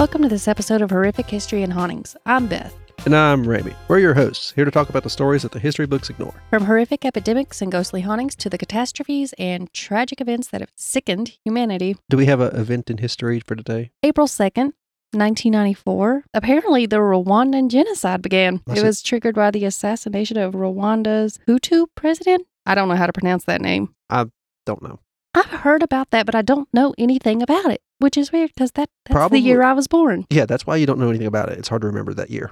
Welcome to this episode of Horrific History and Hauntings. I'm Beth. And I'm Ramy. We're your hosts, here to talk about the stories that the history books ignore. From horrific epidemics and ghostly hauntings to the catastrophes and tragic events that have sickened humanity. Do we have an event in history for today? April 2nd, 1994. Apparently, the Rwandan genocide began. It was triggered by the assassination of Rwanda's Hutu president. I don't know how to pronounce that name. I don't know. I've heard about that, but I don't know anything about it, which is weird because that's Probably the year I was born. Yeah, that's why you don't know anything about it. It's hard to remember that year.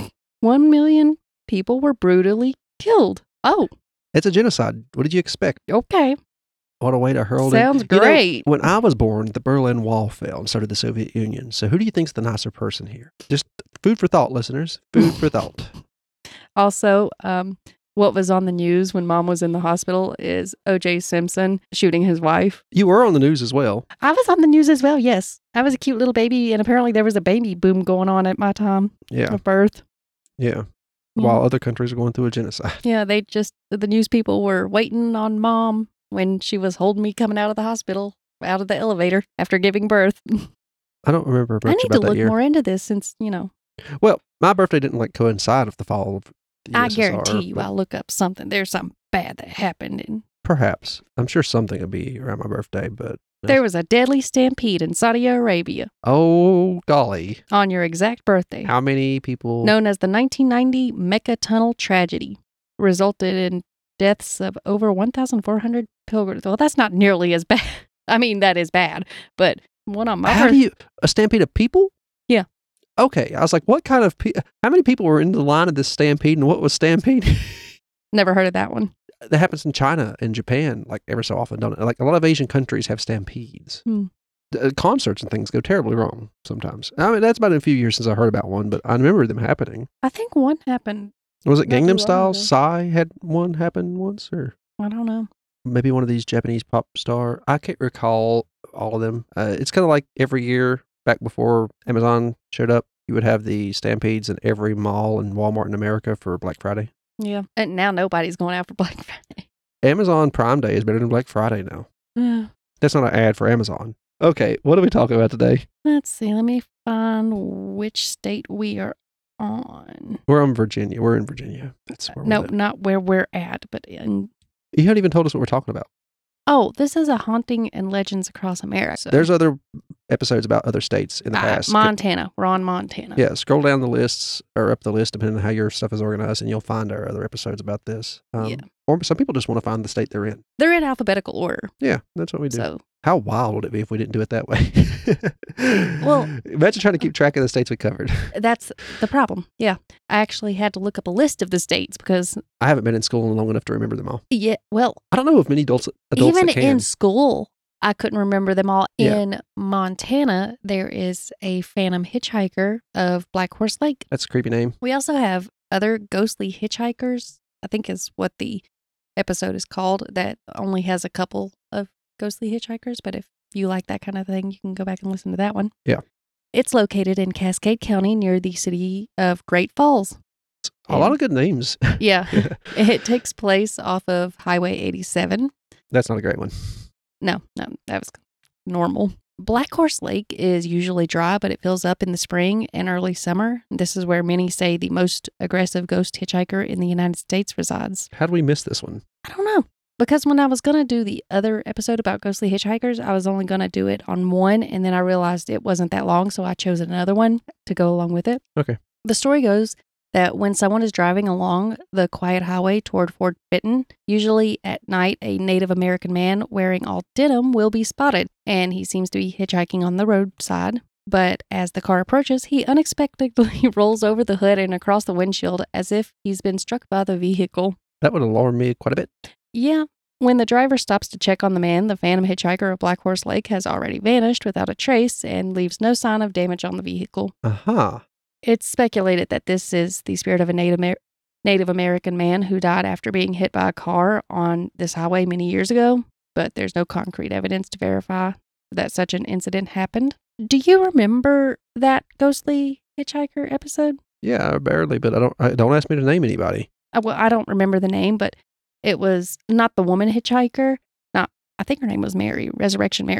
1 million people were brutally killed. Oh, It's a genocide. What did you expect? okay. What a way to hurl it. Sounds great. When I was born, the Berlin Wall fell and started the Soviet Union. So who do you think's the nicer person here? Just food for thought, listeners. Food for thought. Also, what was on the news when Mom was in the hospital is O.J. Simpson shooting his wife. You were on the news as well. I was on the news as well, yes. I was a cute little baby, and apparently there was a baby boom going on at my time of birth. Yeah. While other countries are going through a genocide. Yeah, the news people were waiting on Mom when she was holding me coming out of the hospital, out of the elevator after giving birth. I don't remember much I need about to that look year. more into this since, Well, my birthday didn't coincide with the fall of the USSR. I guarantee you I'll look up something. There's something bad that happened. And Perhaps. I'm sure something will be around my birthday, but... there was a deadly stampede in Saudi Arabia Oh, golly. on your exact birthday. How many people... Known as the 1990 Mecca Tunnel Tragedy, resulted in deaths of over 1,400 pilgrims. Well, that's not nearly as bad. I mean, that is bad, but one on my A stampede of people? Yeah. Okay. I was like, what kind of... how many people were in the line of this stampede, and what was stampede? Never heard of that one. That happens in China and Japan, ever so often, don't it? Like, a lot of Asian countries have stampedes. Concerts and things go terribly wrong sometimes. I mean, that's been a few years since I heard about one, but I remember them happening. I think one happened. Was it Not too Gangnam long Style? ago. Psy had one happen once, or I don't know. maybe one of these Japanese pop star. I can't recall all of them. It's kind of like every year back before Amazon showed up, you would have the stampedes in every mall and Walmart in America for Black Friday. Yeah. And now nobody's going out for Black Friday. Amazon Prime Day is better than Black Friday now. Yeah. That's not an ad for Amazon. Okay, what are we talking about today? Let's see. Let me find which state we are on. We're in Virginia. We're in Virginia. That's where No, we're at. not where we're at, but in... You haven't even told us what we're talking about. Oh, this is a Haunting and Legends Across America. There's other episodes about other states in the past. Montana. We're on Montana. Yeah, scroll down the lists or up the list depending on how your stuff is organized, and you'll find our other episodes about this. Yeah. Or some people just want to find the state they're in. They're in alphabetical order. Yeah, that's what we do. So, How wild would it be if we didn't do it that way? Well- imagine trying to keep track of the states we covered. that's the problem. Yeah. I actually had to look up a list of the states because, I haven't been in school long enough to remember them all. yeah, well, I don't know if many adults even that can. in school, I couldn't remember them all. Yeah. In Montana, there is a Phantom Hitchhiker of Black Horse Lake. That's a creepy name. We also have other ghostly hitchhikers, I think is what the episode is called, that only has a couple of ghostly hitchhikers. But if you like that kind of thing, you can go back and listen to that one. Yeah. It's located in Cascade County near the city of Great Falls. A lot of good names. Yeah. It takes place off of Highway 87. That's not a great one. No, that was normal. Black Horse Lake is usually dry, but it fills up in the spring and early summer. This is where many say the most aggressive ghost hitchhiker in the United States resides. How do we miss this one? I don't know. Because when I was going to do the other episode about ghostly hitchhikers, I was only going to do it on one, and then I realized it wasn't that long, so I chose another one to go along with it. Okay. The story goes that when someone is driving along the quiet highway toward Fort Benton, usually at night, a Native American man wearing all denim will be spotted, and he seems to be hitchhiking on the roadside. But as the car approaches, he unexpectedly rolls over the hood and across the windshield as if he's been struck by the vehicle. That would alarm me quite a bit. Yeah. When the driver stops to check on the man, the Phantom Hitchhiker of Black Horse Lake has already vanished without a trace and leaves no sign of damage on the vehicle. Uh-huh. It's speculated that this is the spirit of a Native American man who died after being hit by a car on this highway many years ago, but there's no concrete evidence to verify that such an incident happened. Do you remember that ghostly hitchhiker episode? Yeah, barely, but don't ask me to name anybody. Well, I don't remember the name, but it was not the woman hitchhiker. I think her name was Mary, Resurrection Mary.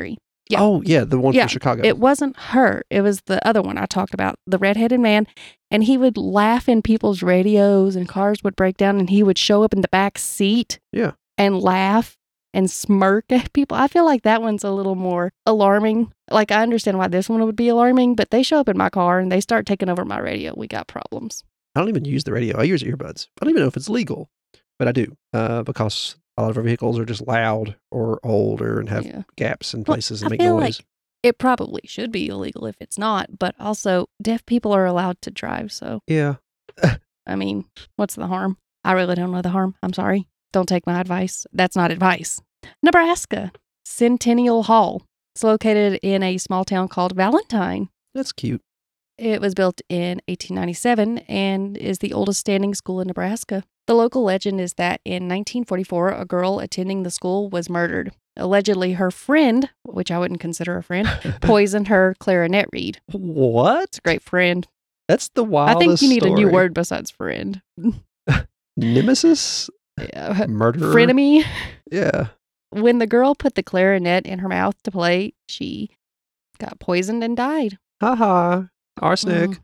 Yeah. Oh, yeah, the one Yeah, from Chicago. It wasn't her. It was the other one I talked about, the redheaded man. And he would laugh in people's radios and cars would break down and he would show up in the back seat Yeah. and laugh and smirk at people. I feel like that one's a little more alarming. Like, I understand why this one would be alarming, but they show up in my car and they start taking over my radio. We got problems. I don't even use the radio. I use earbuds. I don't even know if it's legal, but I do because a lot of our vehicles are just loud or older and have gaps in places and I make feel noise. like it probably should be illegal if it's not, but also deaf people are allowed to drive. So, Yeah. I mean, what's the harm? I really don't know the harm. I'm sorry. Don't take my advice. That's not advice. Nebraska, Centennial Hall. It's located in a small town called Valentine. That's cute. It was built in 1897 and is the oldest standing school in Nebraska. The local legend is that in 1944, a girl attending the school was murdered. Allegedly, her friend, which I wouldn't consider a friend, poisoned her clarinet reed. What? It's a great friend. That's the wildest I think you need story. a new word besides friend. Nemesis? Yeah. Murderer? Frenemy. Yeah. When the girl put the clarinet in her mouth to play, she got poisoned and died. Haha. Arsenic.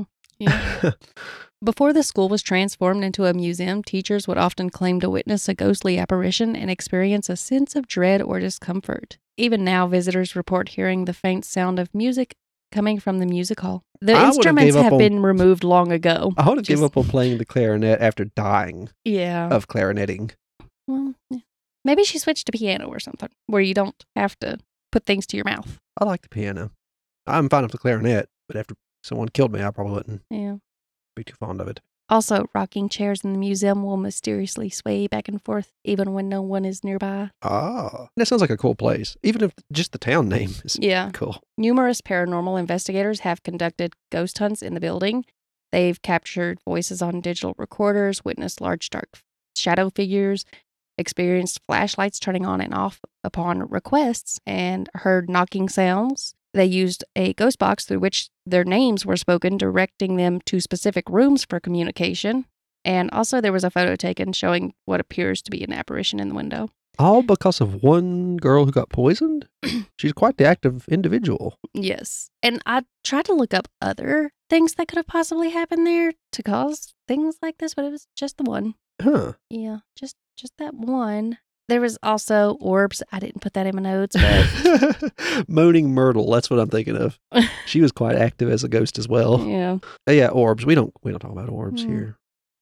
Yeah. Before the school was transformed into a museum, teachers would often claim to witness a ghostly apparition and experience a sense of dread or discomfort. Even now, visitors report hearing the faint sound of music coming from the music hall. The instruments have been removed long ago. I would have given up on playing the clarinet after dying of clarinetting. Well, yeah. Maybe she switched to piano or something, where you don't have to put things to your mouth. I like the piano. I'm fine with the clarinet, but after someone killed me, I probably wouldn't be too fond of it. Also, rocking chairs in the museum will mysteriously sway back and forth, even when no one is nearby. Ah, that sounds like a cool place, even if just the town name is cool. Numerous paranormal investigators have conducted ghost hunts in the building. They've captured voices on digital recorders, witnessed large dark shadow figures, experienced flashlights turning on and off upon requests, and heard knocking sounds. They used a ghost box through which their names were spoken, directing them to specific rooms for communication. And also there was a photo taken showing what appears to be an apparition in the window. All because of one girl who got poisoned? She's quite the active individual. Yes. And I tried to look up other things that could have possibly happened there to cause things like this, but it was just the one. Huh. Yeah, just that one. There was also orbs. I didn't put that in my notes, but Moaning Myrtle, that's what I'm thinking of. She was quite active as a ghost as well. Yeah. Orbs. We don't talk about orbs here.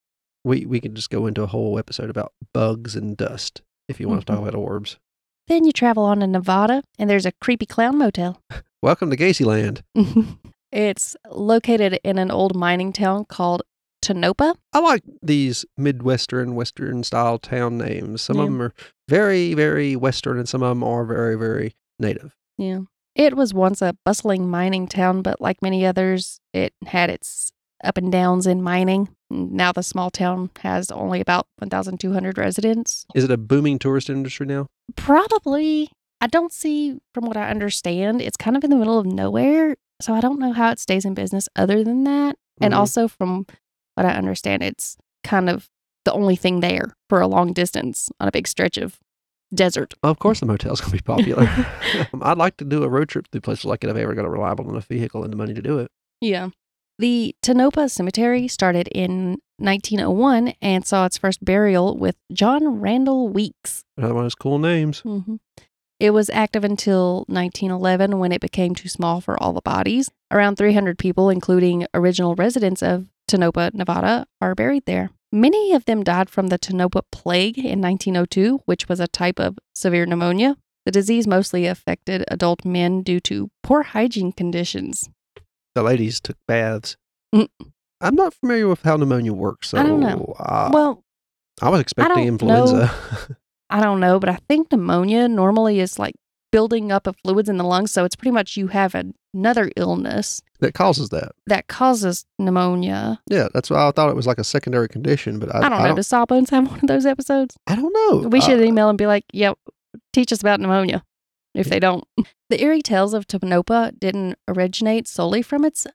We can just go into a whole episode about bugs and dust if you want to talk about orbs. Then you travel on to Nevada and there's a creepy clown motel. Welcome to Gacyland. It's located in an old mining town called Tonopah. I like these Midwestern, Western style town names. Some of them are very, very Western and some of them are very, very native. Yeah. It was once a bustling mining town, but like many others, it had its up and downs in mining. Now the small town has only about 1,200 residents. Is it a booming tourist industry now? Probably. I don't see, from what I understand, it's kind of in the middle of nowhere. So I don't know how it stays in business other than that. And also from what I understand, it's kind of the only thing there for a long distance on a big stretch of desert. Of course the motel's going to be popular. I'd like to do a road trip through places like it if I ever got a reliable enough vehicle and the money to do it. Yeah. The Tonopah Cemetery started in 1901 and saw its first burial with John Randall Weeks. Another one of those cool names. It was active until 1911 when it became too small for all the bodies. Around 300 people, including original residents of Tonopah, Nevada, are buried there. Many of them died from the Tonopah Plague in 1902, which was a type of severe pneumonia. The disease mostly affected adult men due to poor hygiene conditions. The ladies took baths. I'm not familiar with how pneumonia works. So, I don't know. Well, I was expecting influenza. I don't know, but I think pneumonia normally is like building up of fluids in the lungs. So it's pretty much you have another illness that causes that. That causes pneumonia. Yeah, that's why I thought it was like a secondary condition. But I don't know. Does Sawbones have one of those episodes? I don't know. We should email and be like, yep, teach us about pneumonia if they don't. The eerie tales of Tonopah didn't originate solely from its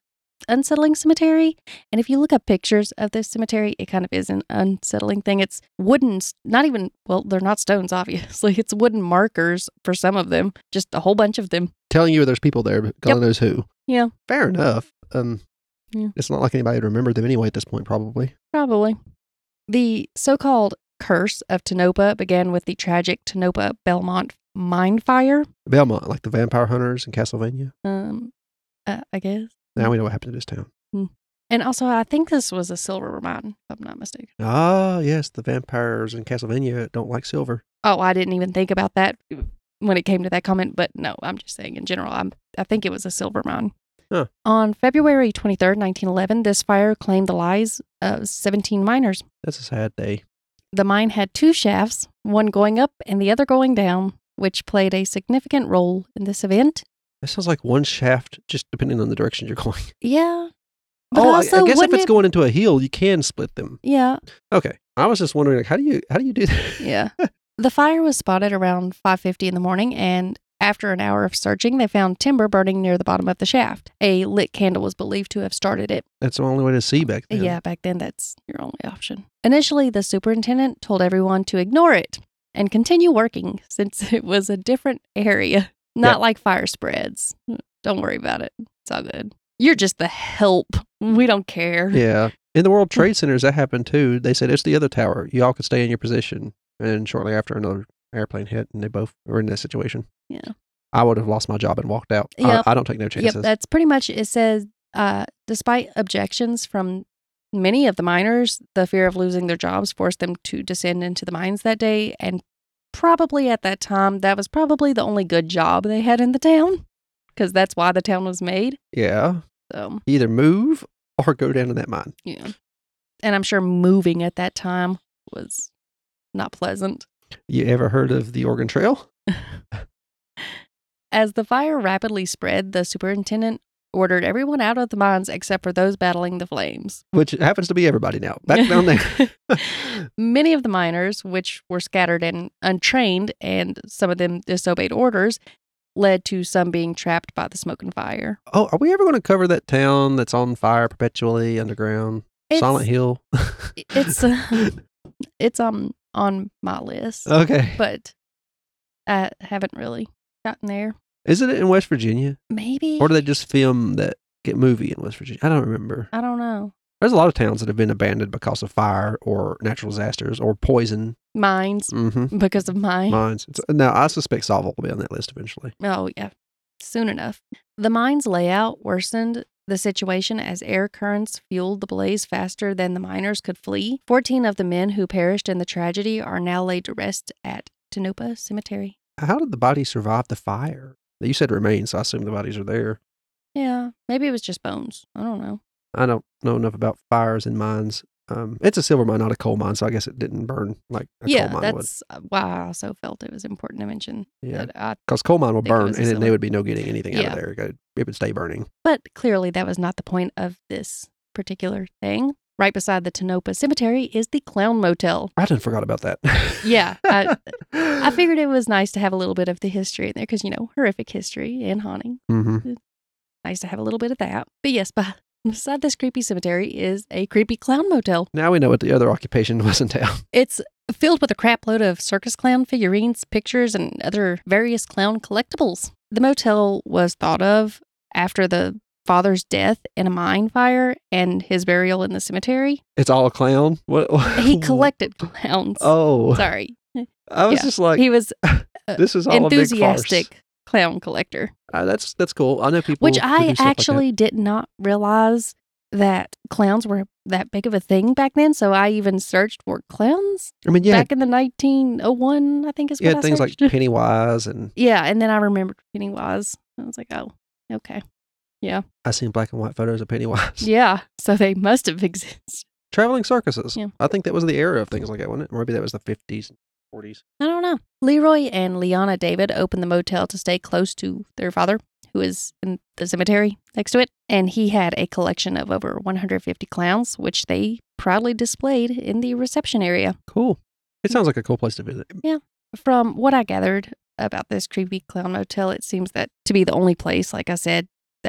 unsettling cemetery. And if you look up pictures of this cemetery, it kind of is an unsettling thing. It's wooden, not even, well, they're not stones, obviously. It's wooden markers for some of them, just a whole bunch of them. Telling you there's people there, but God knows who. Yeah. Fair enough. Yeah. It's not like anybody would remember them anyway at this point, probably. Probably. The so-called curse of Tonopah began with the tragic Tonopah Belmont mine fire. Belmont, like the vampire hunters in Castlevania. I guess. Now we know what happened to this town. And also, I think this was a silver mine, if I'm not mistaken. Ah, yes, the vampires in Castlevania don't like silver. Oh, I didn't even think about that when it came to that comment, but no, I'm just saying in general, I think it was a silver mine. Huh. On February 23rd, 1911, this fire claimed the lives of 17 miners. That's a sad day. The mine had 2 shafts, one going up and the other going down, which played a significant role in this event. That sounds like one shaft, just depending on the direction you're going. Yeah. But I also, guess if wouldn't it's going into a hill, you can split them. Yeah. Okay. I was just wondering, like, how do you do that? Yeah. The fire was spotted around 5:50 in the morning, and after an hour of searching, they found timber burning near the bottom of the shaft. A lit candle was believed to have started it. That's the only way to see back then. Yeah, back then, that's your only option. Initially, the superintendent told everyone to ignore it and continue working since it was a different area, not like fire spreads. Don't worry about it. It's all good. You're just the help. We don't care. Yeah. In the World Trade Centers, that happened too. They said, it's the other tower. You all could stay in your position. And shortly after, another airplane hit, and they both were in that situation. Yeah. I would have lost my job and walked out. Yep. I don't take no chances. Yep, that's pretty much, it says, despite objections from many of the miners, the fear of losing their jobs forced them to descend into the mines that day. And probably at that time, that was probably the only good job they had in the town, because that's why the town was made. Yeah. So Either move or go down to that mine. yeah. And I'm sure moving at that time was not pleasant. You ever heard of the Oregon Trail? As the fire rapidly spread, the superintendent ordered everyone out of the mines except for those battling the flames. Which happens to be everybody now. Back down there. Many of the miners, which were scattered and untrained, and some of them disobeyed orders, led to some being trapped by the smoke and fire. Oh, are we ever going to cover that town that's on fire perpetually underground? Silent Hill? It's on my list. Okay. But I haven't really gotten there. Isn't it in West Virginia? Maybe. Or do they just film that movie in West Virginia? I don't remember. I don't know. There's a lot of towns that have been abandoned because of fire or natural disasters or poison. Mines. Mm-hmm. Because of Mines. Now, I suspect Salville will be on that list eventually. Oh, yeah. Soon enough. The mine's layout worsened the situation as air currents fueled the blaze faster than the miners could flee. 14 of the men who perished in the tragedy are now laid to rest at Tonopah Cemetery. How did the bodies survive the fire? You said remains, so I assume the bodies are there. Yeah, maybe it was just bones. I don't know. I don't know enough about fires and mines. It's a silver mine, not a coal mine, so I guess it didn't burn like a coal mine would. Yeah, that's why I also felt it was important to mention. Yeah, because coal mine will burn, and then there would be no getting anything out Yeah. of there. It would stay burning. But clearly that was not the point of this particular thing. Right beside the Tonopah Cemetery is the Clown Motel. I didn't forgot about that. Yeah, I figured it was nice to have a little bit of the history in there because, horrific history and haunting. Mm-hmm. Nice to have a little bit of that. But yes, beside this creepy cemetery is a creepy clown motel. Now we know what the other occupation was in town. It's filled with a crap load of circus clown figurines, pictures, and other various clown collectibles. The motel was thought of after the father's death in a mine fire and his burial in the cemetery. It's all a clown? What? He collected clowns. Oh. Sorry. I was just like, he was this is all enthusiastic a big farce. Clown collector. That's cool. I know people Which who I do stuff actually like did not realize that clowns were that big of a thing back then. So I even searched for clowns that. I mean, yeah, back in the 1901, I think is what I things searched. like Pennywise and Yeah, and then I remembered Pennywise. I was like, oh, okay. Yeah. I seen black and white photos of Pennywise. Yeah, so they must have existed. Traveling circuses. Yeah. I think that was the era of things like that, wasn't it? Maybe that was the 50s and 40s. I don't know. Leroy and Leona David opened the motel to stay close to their father, who is in the cemetery next to it. And he had a collection of over 150 clowns, which they proudly displayed in the reception area. Cool. It sounds like a cool place to visit. Yeah. From what I gathered about this creepy clown motel, it seems that to be the only place, like I said, that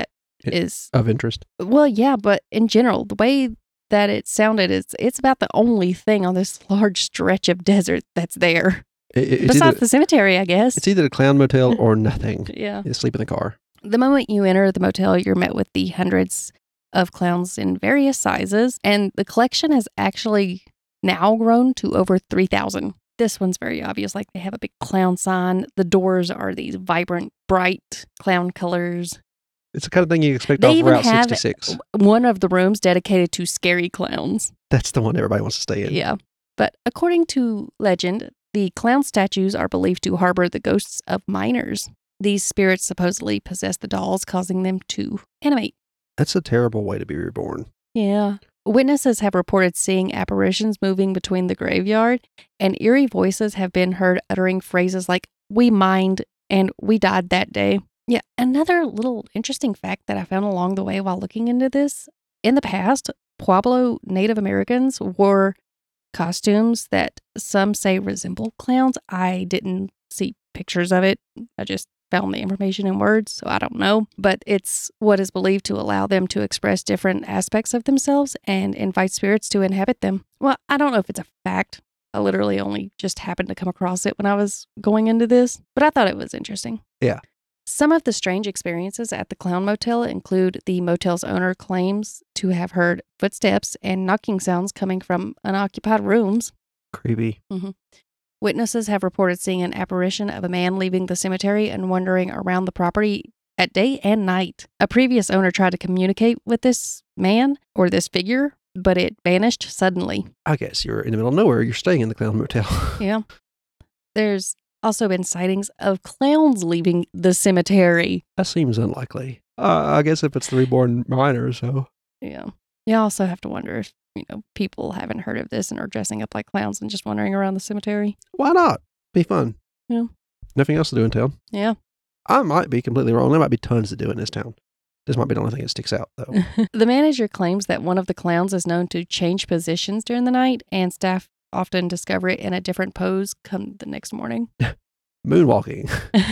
is, Of interest. well, yeah, but in general, the way that it sounded is it's about the only thing on this large stretch of desert that's there. It's Besides either, the cemetery, I guess. it's either a clown motel or nothing. Yeah. You sleep in the car. The moment you enter the motel, you're met with the hundreds of clowns in various sizes, and the collection has actually now grown to over 3,000. This one's very obvious, like they have a big clown sign. The doors are these vibrant, bright clown colors. It's the kind of thing you expect They off even Route have 66. one of the rooms dedicated to scary clowns. That's the one everybody wants to stay in. Yeah. But according to legend, the clown statues are believed to harbor the ghosts of miners. These spirits supposedly possess the dolls, causing them to animate. That's a terrible way to be reborn. Yeah. Witnesses have reported seeing apparitions moving between the graveyard, and eerie voices have been heard uttering phrases like, "We mined," and "We died that day." Yeah, another little interesting fact that I found along the way while looking into this, in the past, Pueblo Native Americans wore costumes that some say resemble clowns. I didn't see pictures of it. I just found the information in words, so I don't know. But it's what is believed to allow them to express different aspects of themselves and invite spirits to inhabit them. Well, I don't know if it's a fact. I literally only just happened to come across it when I was going into this, but I thought it was interesting. Yeah. Some of the strange experiences at the Clown Motel include the motel's owner claims to have heard footsteps and knocking sounds coming from unoccupied rooms. Creepy. Witnesses have reported seeing an apparition of a man leaving the cemetery and wandering around the property at day and night. A previous owner tried to communicate with this man or this figure, but it vanished suddenly. I guess you're in the middle of nowhere. You're staying in the clown motel. Yeah. There's also been sightings of clowns leaving the cemetery. That seems unlikely. I guess if it's the reborn miners, so. Yeah. You also have to wonder if, people haven't heard of this and are dressing up like clowns and just wandering around the cemetery. Why not? Be fun. Yeah. Nothing else to do in town. Yeah. I might be completely wrong. There might be tons to do in this town. This might be the only thing that sticks out, though. The manager claims that one of the clowns is known to change positions during the night, and staff often discover it in a different pose come the next morning. Moonwalking.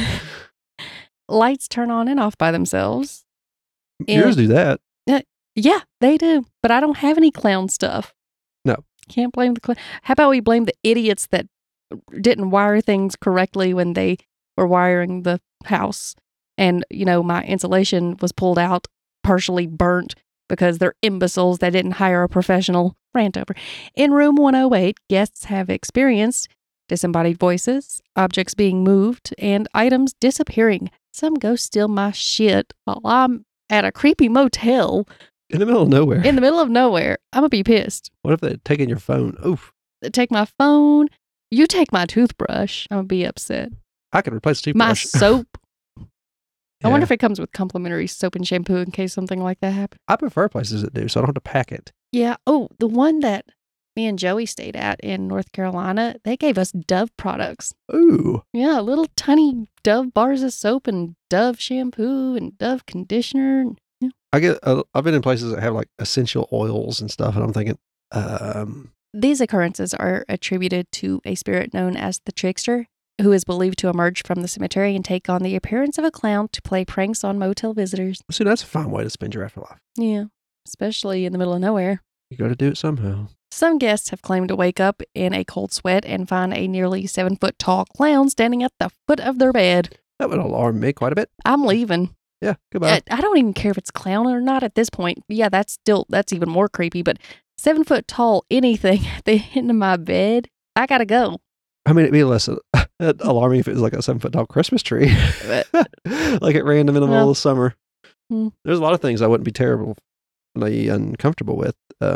Lights turn on and off by themselves. Yours do that. Yeah, they do. But I don't have any clown stuff. No. Can't blame the clown. How about we blame the idiots that didn't wire things correctly when they were wiring the house? And, my insulation was pulled out, partially burnt, because they're imbeciles that didn't hire a professional. Rant over. In room 108, guests have experienced disembodied voices, objects being moved, and items disappearing. Some go steal my shit while I'm at a creepy motel. In the middle of nowhere. In the middle of nowhere. I'm going to be pissed. What if they'd taken your phone? Oof. They take my phone. You take my toothbrush. I'm going to be upset. I could replace the My toothbrush. soap. Yeah. I wonder if it comes with complimentary soap and shampoo in case something like that happens. I prefer places that do, so I don't have to pack it. Yeah. Oh, the one that me and Joey stayed at in North Carolina, they gave us Dove products. Ooh. Yeah, little tiny Dove bars of soap and Dove shampoo and Dove conditioner. Yeah. I've been in places that have like essential oils and stuff, and I'm thinking, These occurrences are attributed to a spirit known as the Trickster, who is believed to emerge from the cemetery and take on the appearance of a clown to play pranks on motel visitors. see, that's a fine way to spend your afterlife. Yeah, especially in the middle of nowhere. You got to do it somehow. Some guests have claimed to wake up in a cold sweat and find a nearly 7-foot tall clown standing at the foot of their bed. That would alarm me quite a bit. I'm leaving. Yeah, goodbye. I don't even care if it's clown or not at this point. Yeah, that's even more creepy, but 7-foot tall anything at the end of my bed, I gotta go. I mean, it'd be less alarming if it was like a 7-foot tall Christmas tree. Like it ran in the middle of summer. There's a lot of things I wouldn't be terribly uncomfortable with.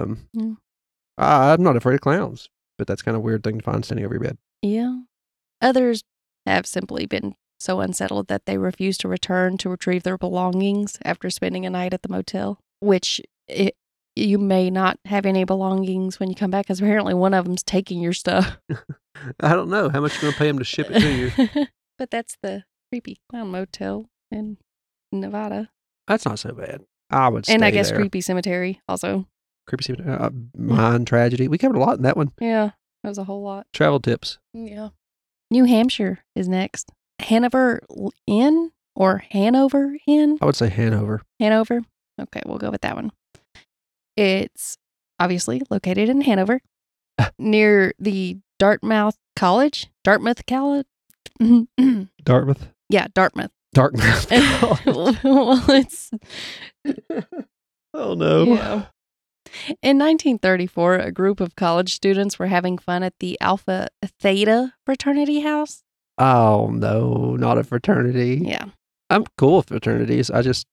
I'm not afraid of clowns, but that's kind of a weird thing to find standing over your bed. Yeah. Others have simply been so unsettled that they refuse to return to retrieve their belongings after spending a night at the motel, which you may not have any belongings when you come back because apparently one of them's taking your stuff. I don't know. How much you going to pay them to ship it to you? But that's the creepy clown motel in Nevada. That's not so bad. I would stay And I guess there. creepy cemetery also. Creepy cemetery. Mine tragedy. We covered a lot in that one. Yeah, that was a whole lot. Travel tips. Yeah. New Hampshire is next. Hanover Inn or Hanover Inn? I would say Hanover. Hanover. Okay, we'll go with that one. It's obviously located in Hanover, near the Dartmouth College. Dartmouth College? Dartmouth? Yeah, Dartmouth. Dartmouth. Well, it's... Oh, no. Yeah. In 1934, a group of college students were having fun at the Alpha Theta fraternity house. Oh, no, not a fraternity. Yeah. I'm cool with fraternities. I just,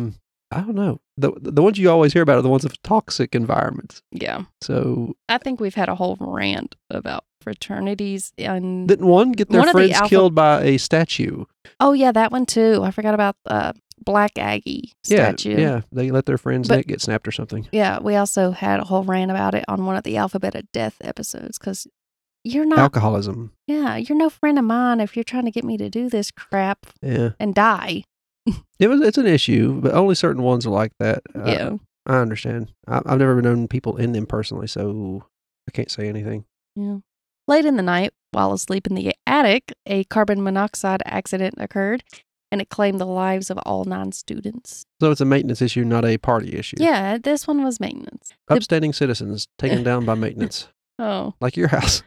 I don't know. The ones you always hear about are the ones of toxic environments. Yeah. So I think we've had a whole rant about fraternities. And didn't one get their One of the friends Alpha- killed by a statue? oh, yeah, that one too. I forgot about Black Aggie statue. Yeah, they let their friend's But- neck get snapped or something. Yeah, we also had a whole rant about it on one of the Alphabet of Death episodes because you're not, Alcoholism. yeah, you're no friend of mine if you're trying to get me to do this crap Yeah, and die. it's an issue, but only certain ones are like that. Yeah. I understand. I've never known people in them personally, so I can't say anything. Yeah. Late in the night, while asleep in the attic, a carbon monoxide accident occurred, and it claimed the lives of all 9 students. So it's a maintenance issue, not a party issue. Yeah, this one was maintenance. Upstanding citizens taken down by maintenance, Oh, like your house.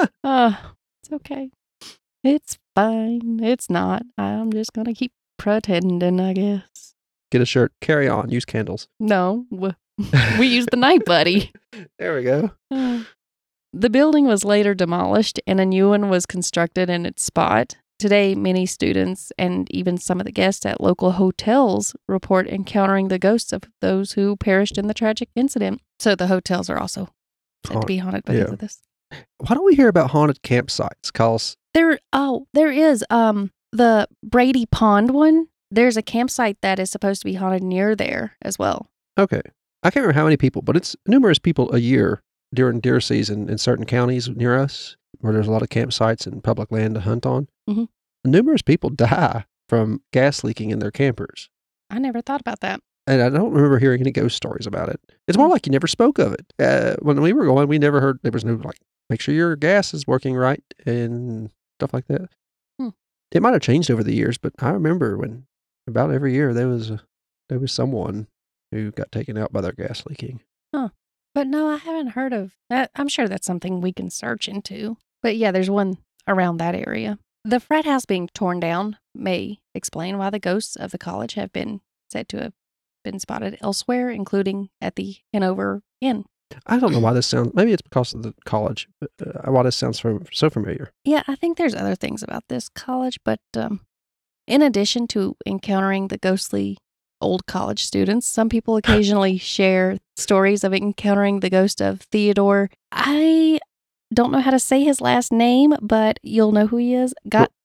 it's okay. It's fine. It's not. I'm just going to keep pretending, I guess. Get a shirt. Carry on. Use candles. No, we used the night buddy. There we go. The building was later demolished and a new one was constructed in its spot. Today, many students and even some of the guests at local hotels report encountering the ghosts of those who perished in the tragic incident. So the hotels are also said to be haunted because of this. Why don't we hear about haunted campsites? Cause There is the Brady Pond one. There's a campsite that is supposed to be haunted near there as well. okay, I can't remember how many people, but it's numerous people a year during deer season in certain counties near us where there's a lot of campsites and public land to hunt on. Mhm. Numerous people die from gas leaking in their campers. I never thought about that. And I don't remember hearing any ghost stories about it. It's more like you never spoke of it. When we were going, we never heard, there was no like, make sure your gas is working right and stuff like that. It might have changed over the years, but I remember when about every year there was someone who got taken out by their gas leaking. But no, I haven't heard of that. I'm sure that's something we can search into. But yeah, there's one around that area. The frat house being torn down may explain why the ghosts of the college have been said to have been spotted elsewhere, including at the Hanover Inn. I don't know why this sounds, maybe it's because of the college, but why this sounds so familiar. Yeah, I think there's other things about this college, but in addition to encountering the ghostly old college students, some people occasionally share stories of encountering the ghost of Theodore. I don't know how to say his last name, but you'll know who he is.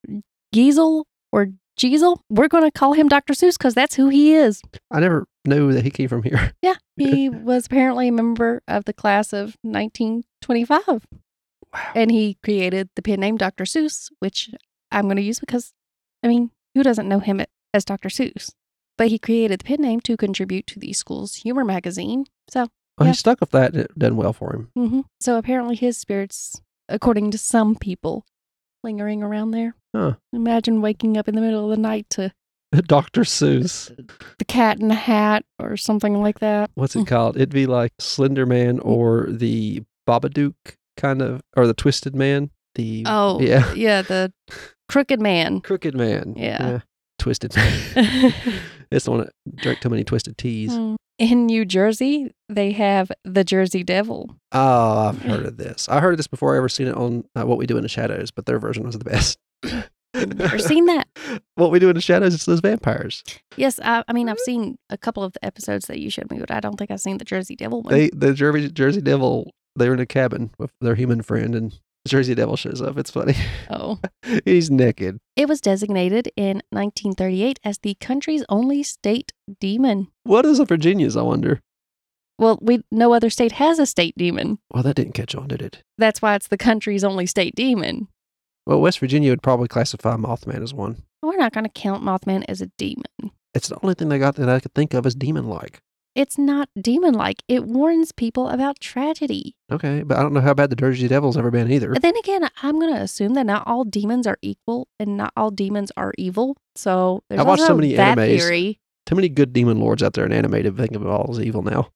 Giesel or Giesel. We're going to call him Dr. Seuss because that's who he is. I never knew that he came from here. Yeah, he was apparently a member of the class of 1925. Wow. And he created the pen name Dr. Seuss, which I'm going to use because, I mean, who doesn't know him as Dr. Seuss? But he created the pen name to contribute to the school's humor magazine. So, Well, yeah. he stuck with that and it done well for him. So apparently his spirits, according to some people, lingering around there. Huh. Imagine waking up in the middle of the night to Dr. Seuss. the Cat in the Hat or something like that. What's it called? It'd be like Slender Man or the Babadook kind of, or the Twisted Man. Oh, yeah. The Crooked Man. Crooked Man. Yeah. Twisted Man. It's the one that drank too many twisted teas. In New Jersey, they have the Jersey Devil. Oh, I've heard of this. I heard of this before I ever seen it on What We Do in the Shadows, but their version was the best. Never seen that. What We Do in the Shadows, it's those vampires. Yes, I mean, I've seen a couple of the episodes that you showed me, but I don't think I've seen the Jersey Devil one. The Jersey Devil, they're in a cabin with their human friend, and the Jersey Devil shows up. It's funny. Oh. He's naked. It was designated in 1938 as the country's only state demon. What is a Virginia's, I wonder? Well, no other state has a state demon. Well, that didn't catch on, did it? That's why it's the country's only state demon. Well, West Virginia would probably classify Mothman as one. We're not going to count Mothman as a demon. It's the only thing they got that I could think of as demon-like. It's not demon-like. It warns people about tragedy. Okay, but I don't know how bad the Jersey Devil's ever been either. Then again, I'm going to assume that not all demons are equal and not all demons are evil. So there's I watched also so many that animes theory. too many good demon lords out there in anime to think of it all as evil now.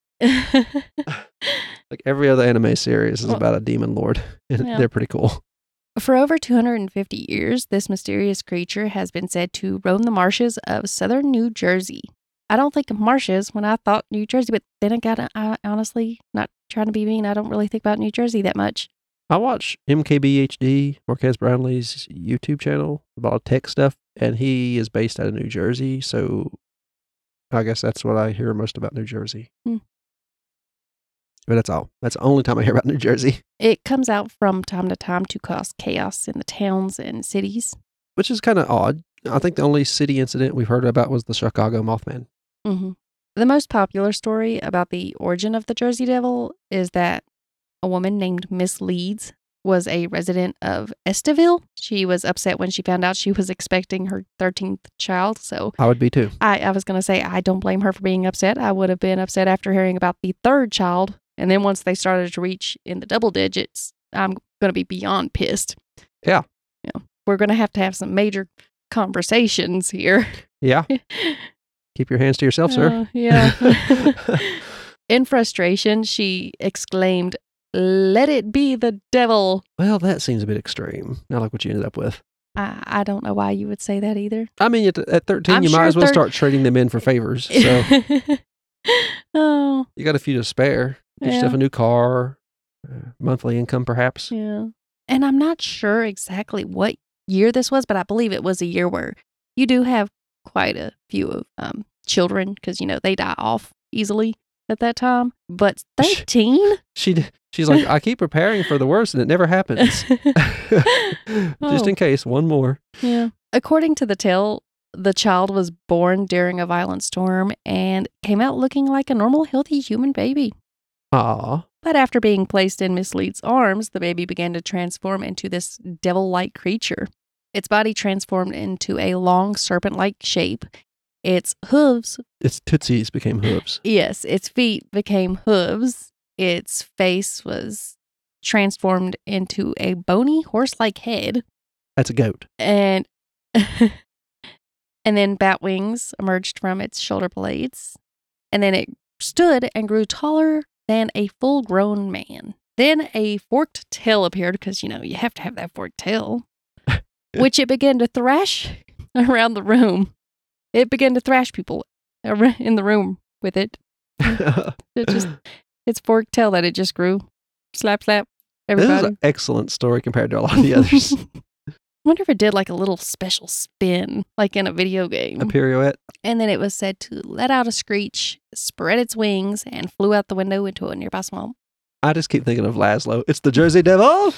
Like every other anime series is about a demon lord, and Yeah. they're pretty cool. For over 250 years, this mysterious creature has been said to roam the marshes of southern New Jersey. I don't think of marshes when I thought New Jersey, but then I honestly, not trying to be mean, I don't really think about New Jersey that much. I watch MKBHD, Marquez Brownlee's YouTube channel, about tech stuff, and he is based out of New Jersey, so I guess that's what I hear most about New Jersey. Hmm. But that's all. That's the only time I hear about New Jersey. It comes out from time to time to cause chaos in the towns and cities. Which is kind of odd. I think the only city incident we've heard about was the Chicago Mothman. Mm-hmm. The most popular story about the origin of the Jersey Devil is that a woman named Miss Leeds was a resident of Estaville. She was upset when she found out she was expecting her 13th child. So I would be too. I was going to say, I don't blame her for being upset. I would have been upset after hearing about the third child. And then once they started to reach in the double digits, I'm going to be beyond pissed. Yeah. We're going to have some major conversations here. Yeah. Keep your hands to yourself, sir. Yeah. In frustration, she exclaimed, "Let it be the devil." Well, that seems a bit extreme. Not like what you ended up with. I don't know why you would say that either. I mean, at 13, I'm you sure might as well start trading them in for favors. So Oh, you got a few to spare. Get yourself a new car, monthly income perhaps. yeah. And I'm not sure exactly what year this was, but I believe it was a year where you do have quite a few of children because, they die off easily at that time. But 13? She's like, I keep preparing for the worst and it never happens. Just in case, one more. Yeah. According to the tale, the child was born during a violent storm and came out looking like a normal, healthy human baby. Aw. But after being placed in Miss Leeds' arms, the baby began to transform into this devil-like creature. Its body transformed into a long serpent-like shape. Its hooves... Its tootsies became hooves. Yes, its feet became hooves. Its face was transformed into a bony horse-like head. That's a goat. And then bat wings emerged from its shoulder blades. And then it stood and grew taller than a full-grown man. Then a forked tail appeared, because, you have to have that forked tail, which it began to thrash around the room. It began to thrash people in the room with it. It's forked tail that it just grew. Slap, slap, everybody. This is an excellent story compared to a lot of the others. I wonder if it did like a little special spin, like in a video game. A pirouette. And then it was said to let out a screech, spread its wings, and flew out the window into a nearby swamp. I just keep thinking of Laszlo. It's the Jersey Devil!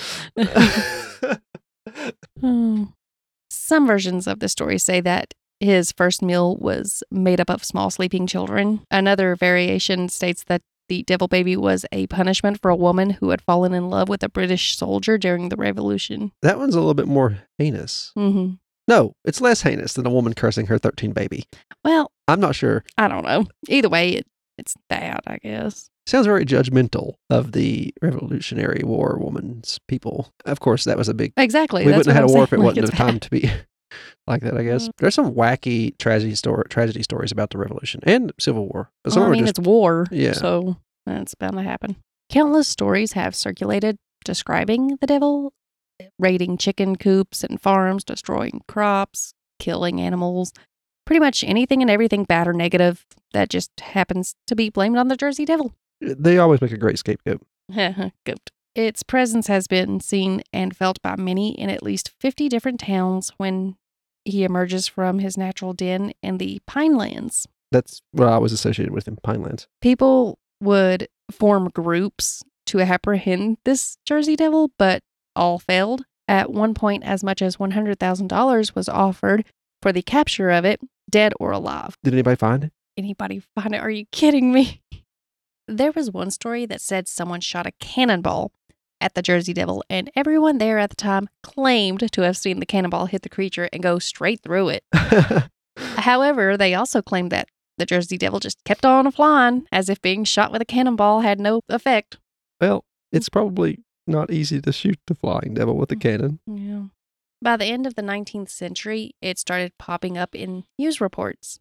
Oh. Some versions of the story say that his first meal was made up of small sleeping children. Another variation states that the devil baby was a punishment for a woman who had fallen in love with a British soldier during the Revolution. That one's a little bit more heinous. Mm-hmm. No, it's less heinous than a woman cursing her 13 baby. Well, I'm not sure. I don't know. Either way, it's bad, I guess. Sounds very judgmental of the Revolutionary War woman's people. Of course, that was a big... Exactly. We wouldn't have had a war if it Like, wasn't a time to be like that, I guess. There's some wacky tragedy stories about the Revolution and Civil War. But Well, it's war, Yeah. so that's bound to happen. Countless stories have circulated describing the devil, raiding chicken coops and farms, destroying crops, killing animals, pretty much anything and everything bad or negative that just happens to be blamed on the Jersey Devil. They always make a great scapegoat. Goat. Its presence has been seen and felt by many in at least 50 different towns when he emerges from his natural den in the Pinelands. That's what I was associated with in Pinelands. People would form groups to apprehend this Jersey Devil, but all failed. At one point, as much as $100,000 was offered for the capture of it, dead or alive. Did anybody find it? Anybody find it? Are you kidding me? There was one story that said someone shot a cannonball at the Jersey Devil, and everyone there at the time claimed to have seen the cannonball hit the creature and go straight through it. However, they also claimed that the Jersey Devil just kept on flying, as if being shot with a cannonball had no effect. Well, it's probably not easy to shoot the flying devil with a cannon. Yeah. By the end of the 19th century, it started popping up in news reports.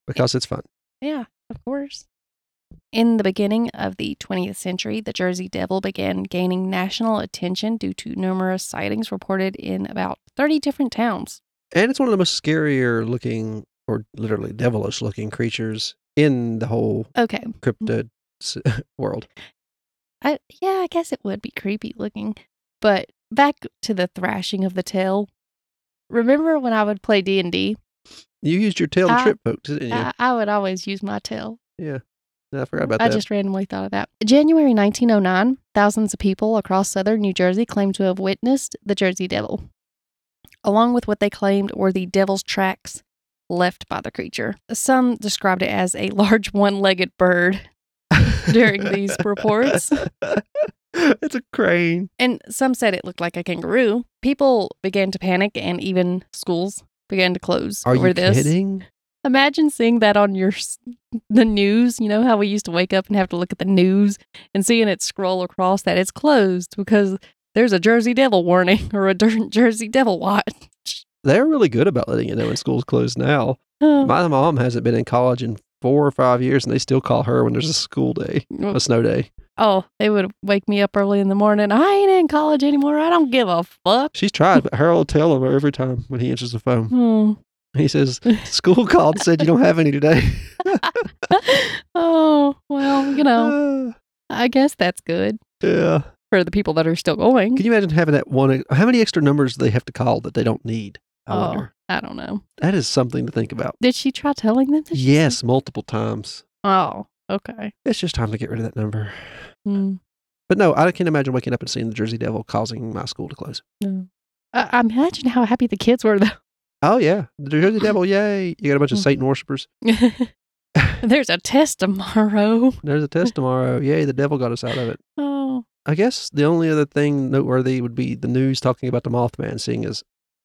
because it's fun. Yeah, of course. In the beginning of the 20th century, the Jersey Devil began gaining national attention due to numerous sightings reported in about 30 different towns. And it's one of the most scarier looking, or literally devilish looking creatures in the whole Okay. cryptid world. I guess it would be creepy looking. But back to the thrashing of the tail. Remember when I would play D&D? You used your tail to trip folks, didn't you? I would always use my tail. Yeah. I forgot about I that. just randomly thought of that. January 1909, thousands of people across southern New Jersey claimed to have witnessed the Jersey Devil, along with what they claimed were the devil's tracks left by the creature. Some described it as a large one-legged bird during these reports. It's a crane. And some said it looked like a kangaroo. People began to panic, and even schools began to close over this. Are you kidding? Imagine seeing that on the news. You know how we used to wake up and have to look at the news and seeing it scroll across that it's closed because there's a Jersey Devil warning or a Jersey Devil watch. They're really good about letting you know when school's closed now. My mom hasn't been in college in 4 or 5 years, and they still call her when there's a school day, a snow day. Oh, they would wake me up early in the morning. I ain't in college anymore. I don't give a fuck. She's tried, but Harold will tell her every time when he answers the phone. He says, school called and said you don't have any today. Oh, well, you know, I guess that's good. Yeah. For the people that are still going. Can you imagine having that one? How many extra numbers do they have to call that they don't need? I wonder. I don't know. That is something to think about. Did she try telling them? Yes, multiple times. Oh, okay. It's just time to get rid of that number. Mm. But no, I can't imagine waking up and seeing the Jersey Devil causing my school to close. No. I imagine how happy the kids were, though. Oh, yeah. The Jersey Devil, yay. You got a bunch of Satan worshipers. There's a test tomorrow. There's a test tomorrow. Yay, the devil got us out of it. Oh. I guess the only other thing noteworthy would be the news talking about the Mothman, seeing as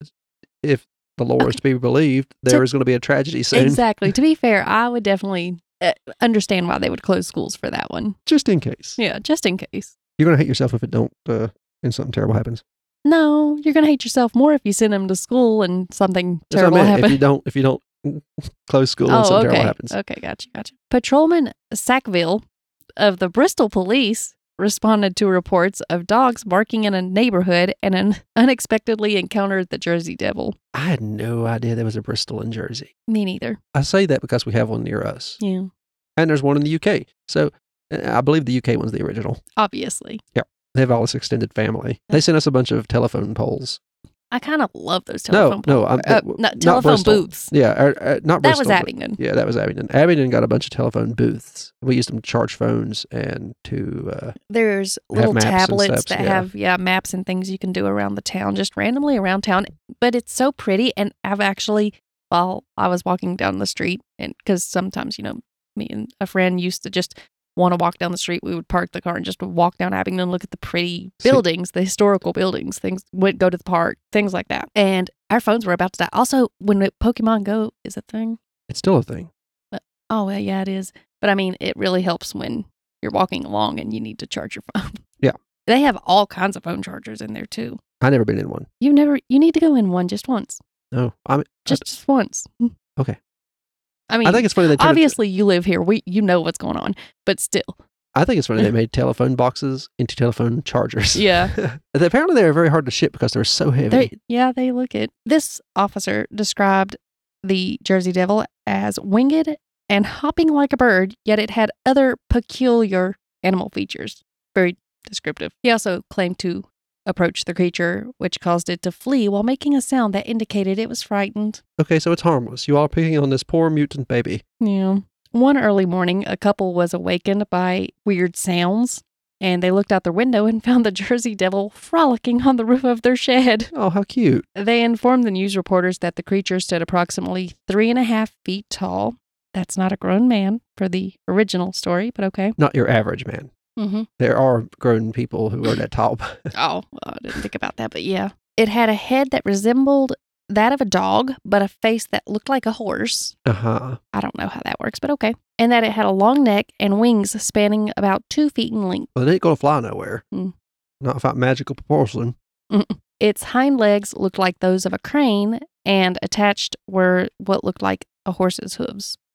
if the lore is to be believed, there is going to be a tragedy soon. Exactly. To be fair, I would definitely understand why they would close schools for that one. Just in case. Yeah, just in case. You're going to hate yourself if it don't, and something terrible happens. No, you're going to hate yourself more if you send them to school and something terrible happens. If you don't close school and something terrible happens. Okay, gotcha. Patrolman Sackville of the Bristol Police responded to reports of dogs barking in a neighborhood and unexpectedly encountered the Jersey Devil. I had no idea there was a Bristol in Jersey. Me neither. I say that because we have one near us. Yeah. And there's one in the UK. So I believe the UK one's the original. Obviously. Yeah. They have all this extended family. They sent us a bunch of telephone poles. I kind of love those telephone poles. Telephone booths. Yeah, not Bristol. That was Abingdon. Yeah, that was Abingdon. Abingdon got a bunch of telephone booths. We used them to charge phones and to there's little tablets that have maps and things you can do around the town, just randomly around town. But it's so pretty, and I've actually, while I was walking down the street, and because sometimes, me and a friend used to just want to walk down the street, we would park the car and just walk down Abingdon, look at the pretty buildings, the historical buildings, go to the park, things like that. And our phones were about to die. Also, when Pokemon Go is a thing. It's still a thing. But, well, yeah, it is. But I mean, it really helps when you're walking along and you need to charge your phone. Yeah. They have all kinds of phone chargers in there too. I've never been in one. You need to go in one just once. No, just once. Okay. I mean, I think it's funny obviously you live here. You know what's going on, but still. I think it's funny they made telephone boxes into telephone chargers. Yeah. Apparently they were very hard to ship because they're so heavy. They look it. This officer described the Jersey Devil as winged and hopping like a bird, yet it had other peculiar animal features. Very descriptive. He also claimed to approach the creature, which caused it to flee while making a sound that indicated it was frightened. Okay, so it's harmless. You all are picking on this poor mutant baby. Yeah. One early morning, a couple was awakened by weird sounds, and they looked out their window and found the Jersey Devil frolicking on the roof of their shed. Oh, how cute. They informed the news reporters that the creature stood approximately 3.5 feet tall. That's not a grown man for the original story, but okay. Not your average man. Mm-hmm. There are grown people who are that tall. Oh, well, I didn't think about that, but yeah. It had a head that resembled that of a dog, but a face that looked like a horse. Uh-huh. I don't know how that works, but okay. And that it had a long neck and wings spanning about 2 feet in length. Well, it ain't going to fly nowhere. Mm. Not without magical propulsion. Its hind legs looked like those of a crane, and attached were what looked like a horse's hooves.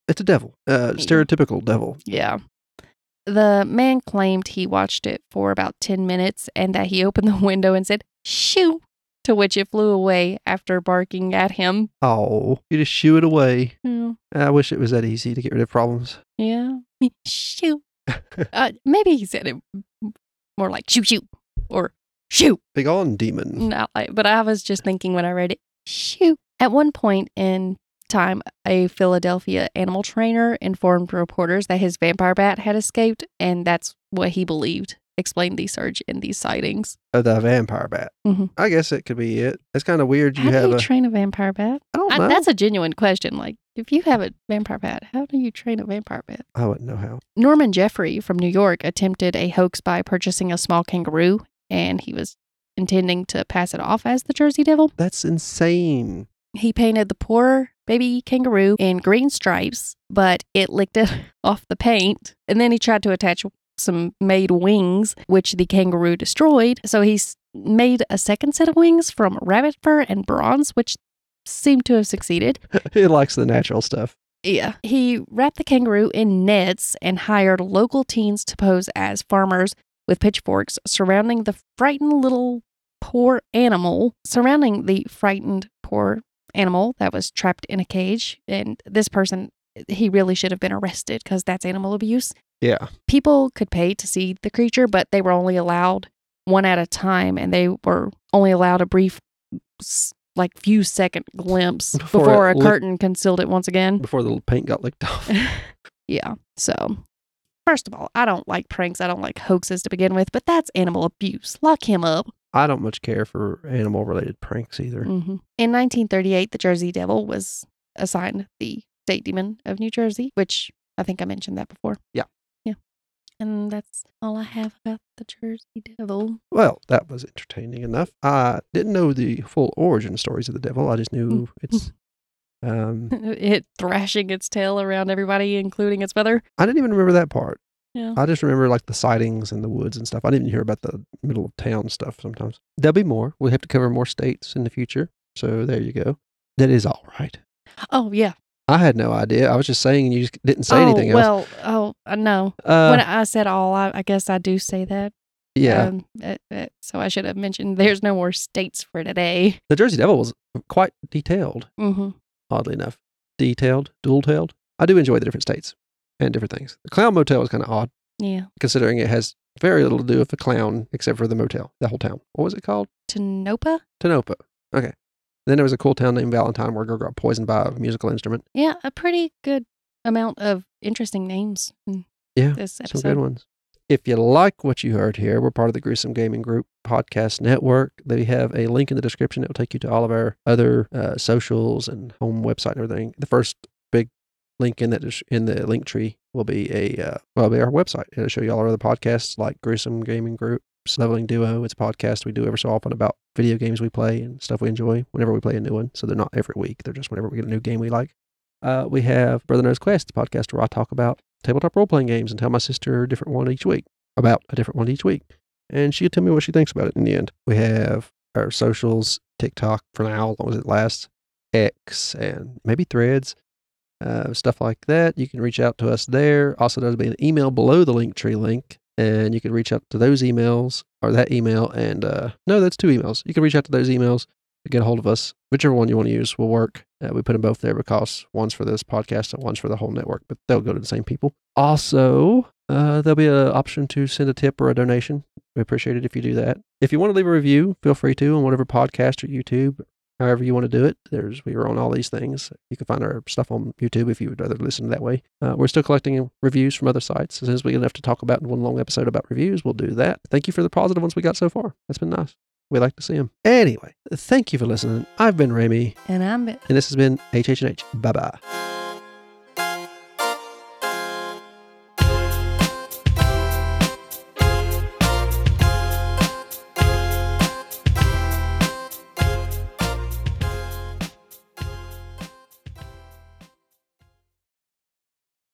It's a devil. Stereotypical devil. Yeah. The man claimed he watched it for about 10 minutes and that he opened the window and said, "Shoo," to which it flew away after barking at him. Oh, you just shoo it away. Yeah. I wish it was that easy to get rid of problems. Yeah. Shoo. Maybe he said it more like shoo shoo or shoo. Big on demon. Not like, but I was just thinking when I read it, shoo. At one point in time, a Philadelphia animal trainer informed reporters that his vampire bat had escaped, and that's what he believed explained the surge in these sightings. Oh, the vampire bat. Mhm. I guess it could be it. It's kind of weird. How do you train a vampire bat? I don't know. That's a genuine question. Like, if you have a vampire bat, how do you train a vampire bat? I wouldn't know how. Norman Jeffrey from New York attempted a hoax by purchasing a small kangaroo, and he was intending to pass it off as the Jersey Devil. That's insane. He painted the poor baby kangaroo in green stripes, but it licked it off the paint. And then he tried to attach some made wings, which the kangaroo destroyed. So he made a second set of wings from rabbit fur and bronze, which seemed to have succeeded. He likes the natural stuff. Yeah. He wrapped the kangaroo in nets and hired local teens to pose as farmers with pitchforks surrounding the frightened poor animal that was trapped in a cage. And this person, he really should have been arrested because that's animal abuse. Yeah. People could pay to see the creature, but they were only allowed one at a time, and they were only allowed a brief, few second glimpse before a curtain concealed it once again. Before the paint got licked off. Yeah. So, first of all, I don't like pranks. I don't like hoaxes to begin with, but that's animal abuse. Lock him up. I don't much care for animal-related pranks either. Mm-hmm. In 1938, the Jersey Devil was assigned the state demon of New Jersey, which I think I mentioned that before. Yeah. Yeah. And that's all I have about the Jersey Devil. Well, that was entertaining enough. I didn't know the full origin stories of the devil. I just knew it's... it thrashing its tail around everybody, including its mother. I didn't even remember that part. Yeah. I just remember the sightings in the woods and stuff. I didn't even hear about the middle of town stuff sometimes. There'll be more. We'll have to cover more states in the future. So there you go. That is all right. Oh, yeah. I had no idea. I was just saying and you just didn't say anything else. No. When I said all, I guess I do say that. Yeah. So I should have mentioned there's no more states for today. The Jersey Devil was quite detailed. Mm-hmm. Oddly enough. Detailed, dual-tailed. I do enjoy the different states and different things. The Clown Motel is kind of odd. Yeah. Considering it has very little to do with the clown except for the motel, the whole town. What was it called? Tonopah? Tonopah. Okay. Then there was a cool town named Valentine where a girl got poisoned by a musical instrument. Yeah, a pretty good amount of interesting names in this episode. Some good ones. If you like what you heard here, we're part of the Gruesome Gaming Group podcast network. They have a link in the description that will take you to all of our other socials and home website and everything. The first big link in the link tree will be our website. It'll show you all our other podcasts like Gruesome Gaming Group, Leveling Duo. It's a podcast we do every so often about video games we play and stuff we enjoy whenever we play a new one. So they're not every week. They're just whenever we get a new game we like. We have Brother Knows Quest, the podcast where I talk about tabletop role-playing games and tell my sister a different one each week. And she'll tell me what she thinks about it in the end. We have our socials, TikTok for now, as long as it lasts, X, and maybe Threads, stuff like that. You can reach out to us there. Also, there'll be an email below the Linktree link, and you can reach out to those emails, or that email, and no, that's 2 emails. You can reach out to those emails to get a hold of us. Whichever one you want to use will work. We put them both there because one's for this podcast and one's for the whole network, but they'll go to the same people. Also, there'll be an option to send a tip or a donation. We appreciate it if you do that. If you want to leave a review, feel free to on whatever podcast or YouTube, however you want to do it. We are on all these things. You can find our stuff on YouTube if you would rather listen that way. We're still collecting reviews from other sites. As soon as we get enough to talk about in one long episode about reviews, we'll do that. Thank you for the positive ones we got so far. That's been nice. We like to see them. Anyway, thank you for listening. I've been Rami. And I'm... And this has been HH&H. Bye-bye.